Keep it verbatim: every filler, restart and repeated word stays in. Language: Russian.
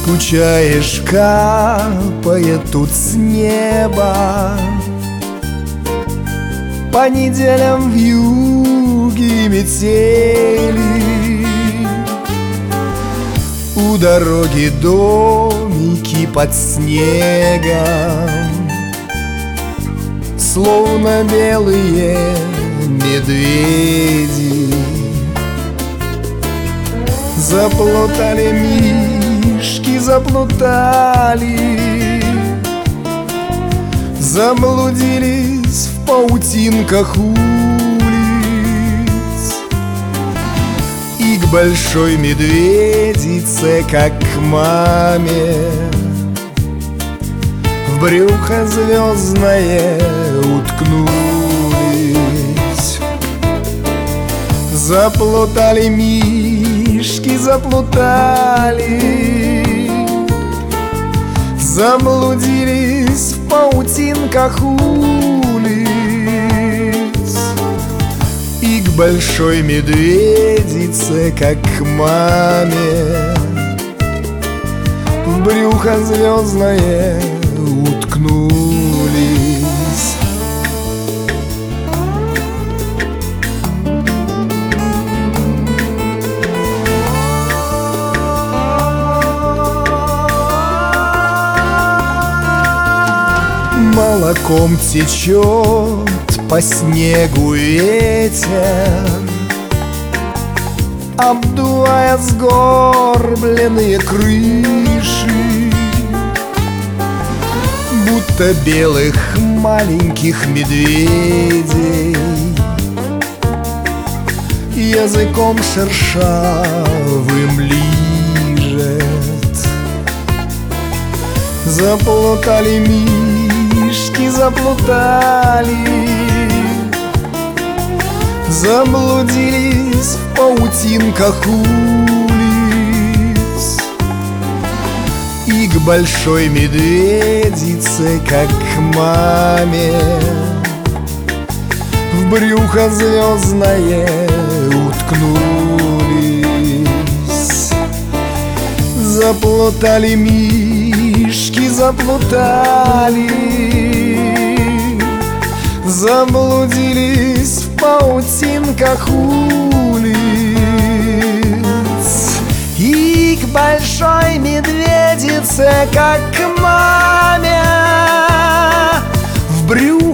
Скучаешь, капает тут с неба по неделям вьюги метели. У дороги домики под снегом, словно белые медведи. Заплутали мишки, заплутали, заблудились в паутинках улиц. И к большой медведице, как к маме, в брюхо звездное уткнулись. Заплутали мишки, заплутали, заблудились в паутинках улиц. И к большой медведице, как к маме, в брюхо звездное уткнулись. Молоком течет по снегу ветер, обдувая сгорбленные крыши, будто белых маленьких медведей языком шершавым лижет. Заплутали мишки, заплутали, заблудились в паутинках улиц. И к большой медведице, как к маме, в брюхо звездное уткнулись. Заплутали мишки, заплутали, заблудились в паутинках улиц. И к большой медведице, как к маме, в брюхо